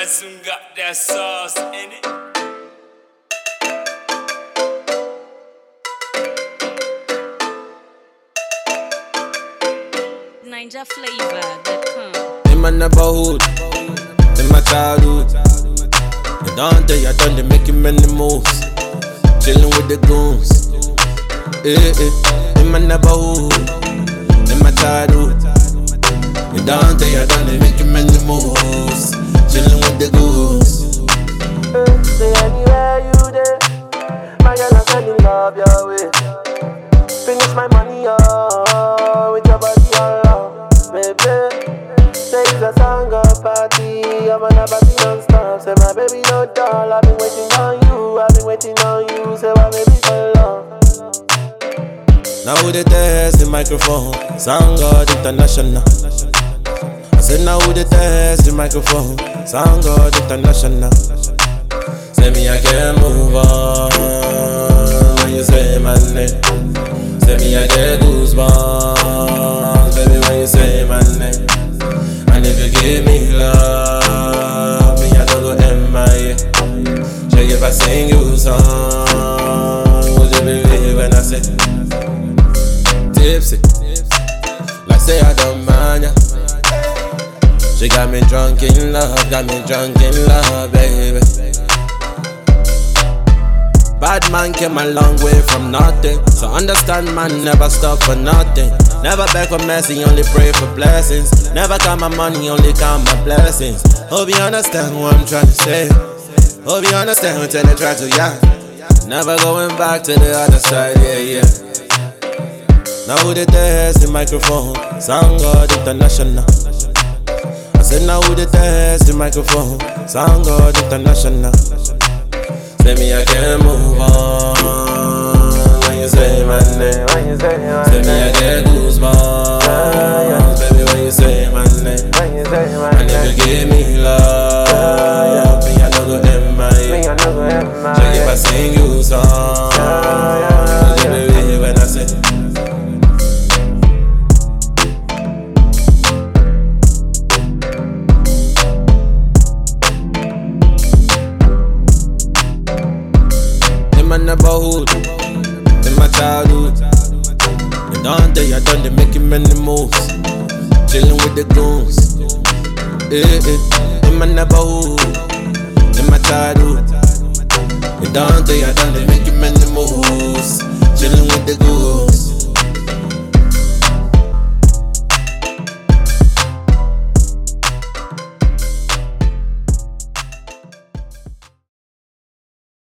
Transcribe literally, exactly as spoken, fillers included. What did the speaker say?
soon got that sauce in it. Ninja Flavor dot com. In my neighborhood, in my childhood, the Dante, I done they making many moves, chilling with the goons. Eh, eh. In my neighborhood, in my childhood, the Dante, I done they making many moves, chilling with the goons. Say anywhere you there, my girl I'm sending love your way. Finish my money oh, with your body all love, baby. Say it's a song of party, I'm on a party non-stop. Say my baby no doll, I've been waiting on you, I've been waiting on you. Say my baby so long. Now who they test the microphone, Sound God International. I said now who they test the microphone, Sound God International. Say me I can't move on when you say my name. Say me I get goosebumps, baby, when you say my name. And if you give me love, me I don't go M I A. Check if I sing you a song, would you believe when I say tipsy? Like say I don't mind ya. She got me drunk in love, got me drunk in love, baby. Bad man came a long way from nothing, so understand man never stop for nothing. Never beg for mercy, only pray for blessings. Never count my money, only count my blessings. Hope you understand what I'm trying to say. Hope you understand what they try to, yeah. Never going back to the other side, yeah, yeah. Now who they test the microphone, Sound God International. I said now who they test the microphone, Sound God International. Say me I can't move on when you say my name. When you say my Say me I get goosebumps, baby, when you say my name. When you say my And if you give me love, me I don't go M I A. me I know go M I A. Check if I sing you a song, would you believe when I say in my neighborhood, in my childhood, the Dante, I done they making many moves, chilling with the goons. Eh, eh. In my neighborhood, in my childhood, the Dante, I done they making many moves, chilling with the goons.